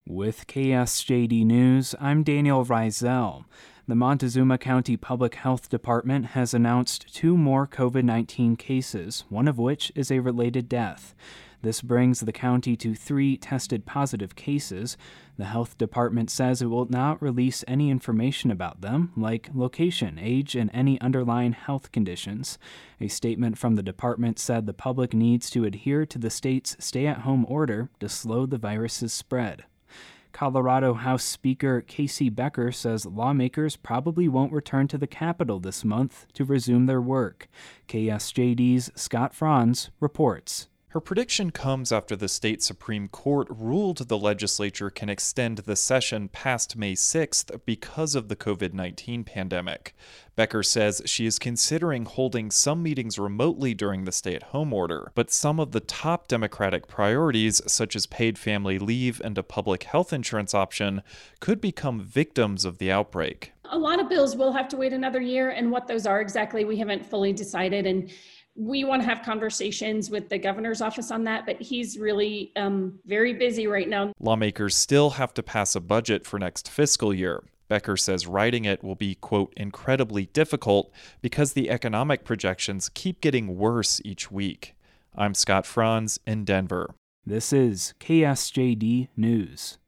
With KSJD News, I'm Daniel Reisel. The Montezuma County Public Health Department has announced 2 more COVID-19 cases, one of which is a related death. This brings the county to 3 tested positive cases. The health department says it will not release any information about them, like location, age, and any underlying health conditions. A statement from the department said the public needs to adhere to the state's stay-at-home order to slow the virus's spread. Colorado House Speaker Casey Becker says lawmakers probably won't return to the Capitol this month to resume their work. KSJD's Scott Franz reports. Her prediction comes after the state Supreme Court ruled the legislature can extend the session past May 6th because of the COVID-19 pandemic. Becker says she is considering holding some meetings remotely during the stay-at-home order, but some of the top Democratic priorities, such as paid family leave and a public health insurance option, could become victims of the outbreak. A lot of bills will have to wait another year, and what those are exactly, we haven't fully decided, and we want to have conversations with the governor's office on that, but he's really very busy right now. Lawmakers still have to pass a budget for next fiscal year. Becker says writing it will be, quote, incredibly difficult because the economic projections keep getting worse each week. I'm Scott Franz in Denver. This is KSJD News.